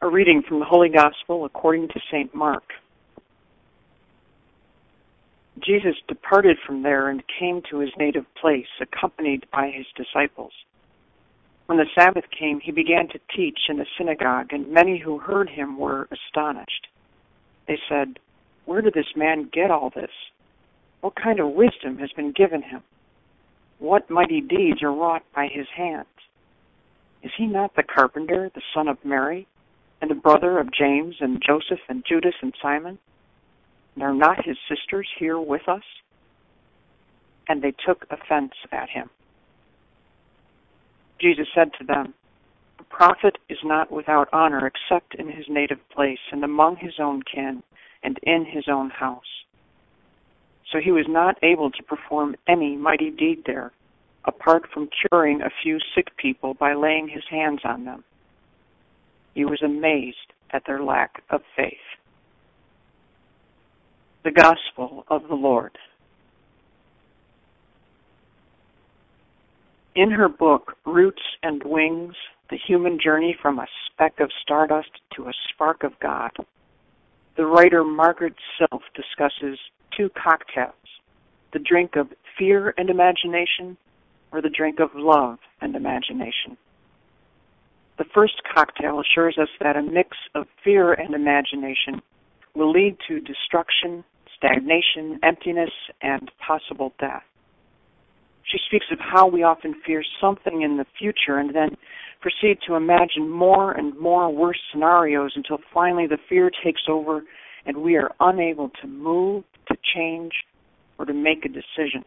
A reading from the Holy Gospel according to St. Mark. Jesus departed from there and came to his native place, accompanied by his disciples. When the Sabbath came, he began to teach in the synagogue, and many who heard him were astonished. They said, "Where did this man get all this? What kind of wisdom has been given him? What mighty deeds are wrought by his hands? Is he not the carpenter, the son of Mary, and the brother of James and Joseph and Judas and Simon? And are not his sisters here with us?" And they took offense at him. Jesus said to them, "A prophet is not without honor except in his native place and among his own kin and in his own house." So he was not able to perform any mighty deed there, apart from curing a few sick people by laying his hands on them. He was amazed at their lack of faith. The Gospel of the Lord. In her book, Roots and Wings, The Human Journey from a Speck of Stardust to a Spark of God, the writer Margaret Self discusses two cocktails, the drink of fear and imagination or the drink of love and imagination. The first cocktail assures us that a mix of fear and imagination will lead to destruction, stagnation, emptiness, and possible death. She speaks of how we often fear something in the future and then proceed to imagine more and more worse scenarios until finally the fear takes over and we are unable to move, to change, or to make a decision.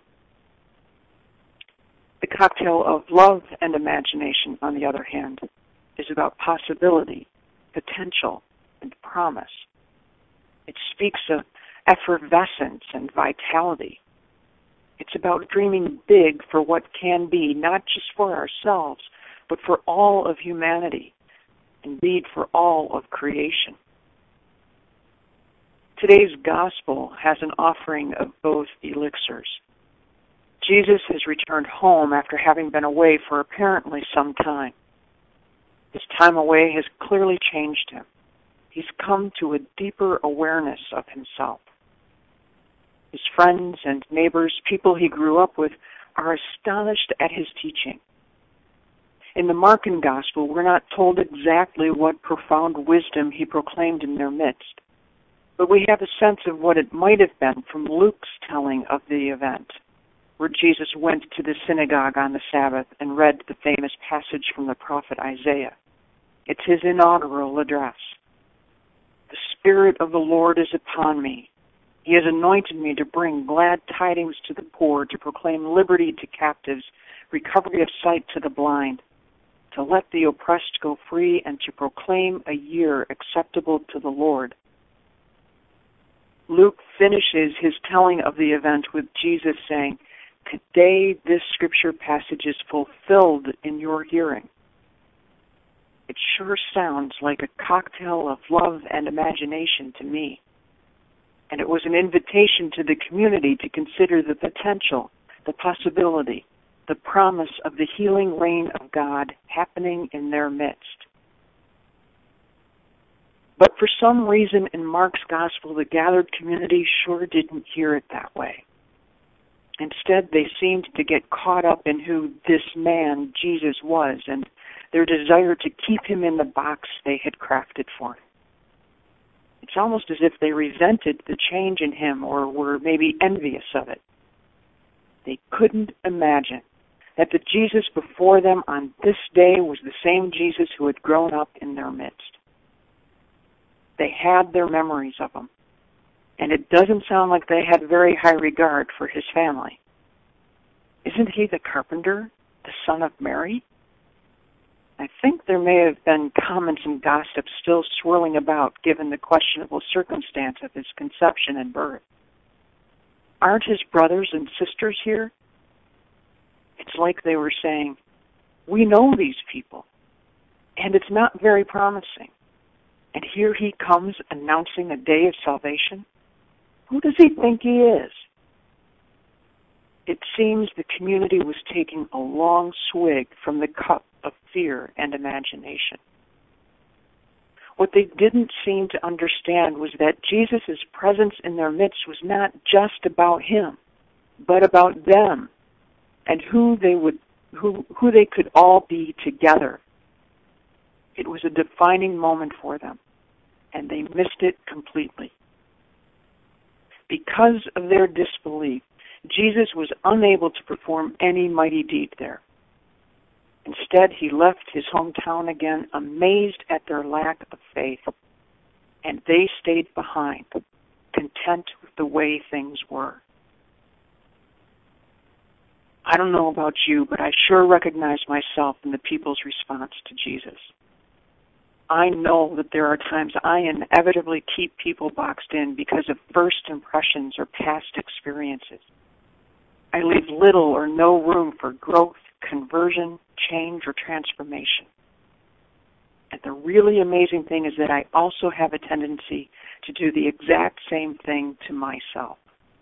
The cocktail of love and imagination, on the other hand, is about possibility, potential, and promise. It speaks of effervescence and vitality. It's about dreaming big for what can be, not just for ourselves, but for all of humanity, indeed for all of creation. Today's gospel has an offering of both elixirs. Jesus has returned home after having been away for apparently some time. His time away has clearly changed him. He's come to a deeper awareness of himself. His friends and neighbors, people he grew up with, are astonished at his teaching. In the Markan Gospel, we're not told exactly what profound wisdom he proclaimed in their midst, but we have a sense of what it might have been from Luke's telling of the event, where Jesus went to the synagogue on the Sabbath and read the famous passage from the prophet Isaiah. It's his inaugural address. "The Spirit of the Lord is upon me. He has anointed me to bring glad tidings to the poor, to proclaim liberty to captives, recovery of sight to the blind, to let the oppressed go free, and to proclaim a year acceptable to the Lord." Luke finishes his telling of the event with Jesus saying, "Today this scripture passage is fulfilled in your hearing." It sure sounds like a cocktail of love and imagination to me. And it was an invitation to the community to consider the potential, the possibility, the promise of the healing reign of God happening in their midst. But for some reason in Mark's gospel, the gathered community sure didn't hear it that way. Instead, they seemed to get caught up in who this man, Jesus, was, and their desire to keep him in the box they had crafted for him. It's almost as if they resented the change in him or were maybe envious of it. They couldn't imagine that the Jesus before them on this day was the same Jesus who had grown up in their midst. They had their memories of him, and it doesn't sound like they had very high regard for his family. Isn't he the carpenter, the son of Mary? I think there may have been comments and gossip still swirling about given the questionable circumstance of his conception and birth. Aren't his brothers and sisters here? It's like they were saying, "We know these people, and it's not very promising. And here he comes announcing a day of salvation. Who does he think he is?" It seems the community was taking a long swig from the cup of fear and imagination. What they didn't seem to understand was that Jesus' presence in their midst was not just about him, but about them and who they could all be together. It was a defining moment for them, and they missed it completely. Because of their disbelief, Jesus was unable to perform any mighty deed there. Instead, he left his hometown again, amazed at their lack of faith, and they stayed behind, content with the way things were. I don't know about you, but I sure recognize myself in the people's response to Jesus. I know that there are times I inevitably keep people boxed in because of first impressions or past experiences. I leave little or no room for growth, conversion, change, or transformation. And the really amazing thing is that I also have a tendency to do the exact same thing to myself.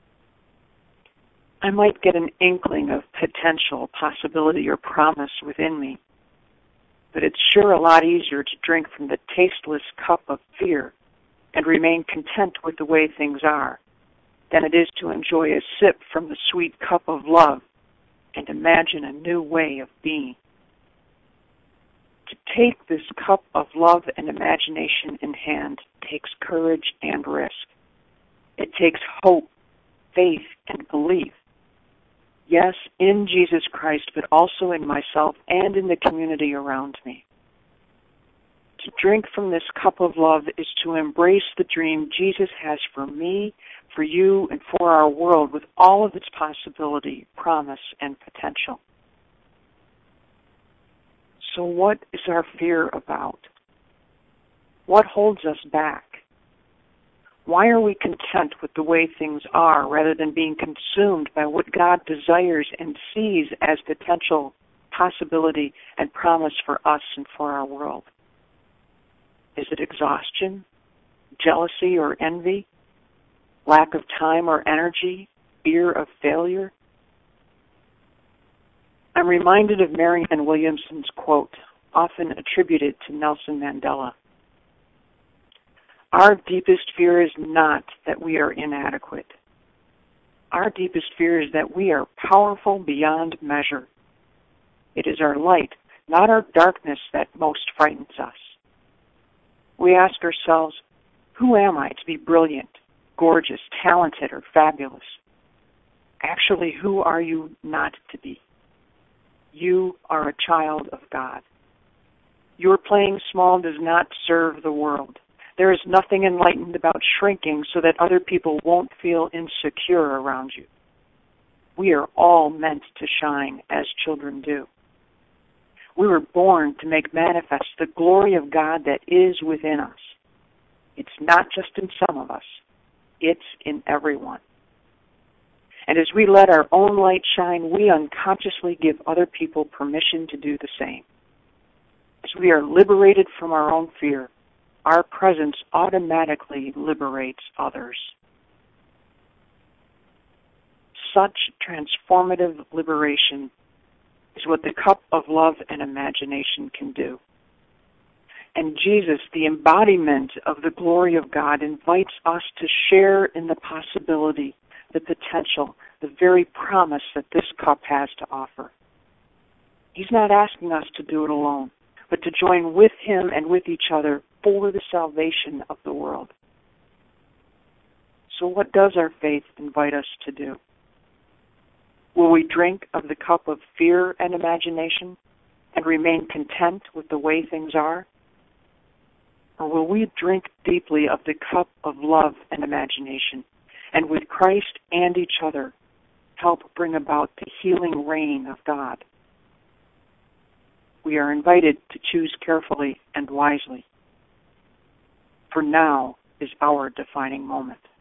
I might get an inkling of potential, possibility, or promise within me, but it's sure a lot easier to drink from the tasteless cup of fear and remain content with the way things are than it is to enjoy a sip from the sweet cup of love and imagine a new way of being. To take this cup of love and imagination in hand takes courage and risk. It takes hope, faith, and belief. Yes, in Jesus Christ, but also in myself and in the community around me. To drink from this cup of love is to embrace the dream Jesus has for me, for you, and for our world with all of its possibility, promise, and potential. So what is our fear about? What holds us back? Why are we content with the way things are rather than being consumed by what God desires and sees as potential, possibility, and promise for us and for our world? Is it exhaustion, jealousy or envy, lack of time or energy, fear of failure? I'm reminded of Marianne Williamson's quote, often attributed to Nelson Mandela. Our deepest fear is not that we are inadequate. Our deepest fear is that we are powerful beyond measure. It is our light, not our darkness, that most frightens us. We ask ourselves, who am I to be brilliant, gorgeous, talented, or fabulous? Actually, who are you not to be? You are a child of God. Your playing small does not serve the world. There is nothing enlightened about shrinking so that other people won't feel insecure around you. We are all meant to shine as children do. We were born to make manifest the glory of God that is within us. It's not just in some of us. It's in everyone. And as we let our own light shine, we unconsciously give other people permission to do the same. As we are liberated from our own fear, our presence automatically liberates others. Such transformative liberation is what the cup of love and imagination can do. And Jesus, the embodiment of the glory of God, invites us to share in the possibility, the potential, the very promise that this cup has to offer. He's not asking us to do it alone, but to join with him and with each other for the salvation of the world. So what does our faith invite us to do? Will we drink of the cup of fear and imagination and remain content with the way things are? Or will we drink deeply of the cup of love and imagination and with Christ and each other help bring about the healing reign of God? We are invited to choose carefully and wisely. For now is our defining moment.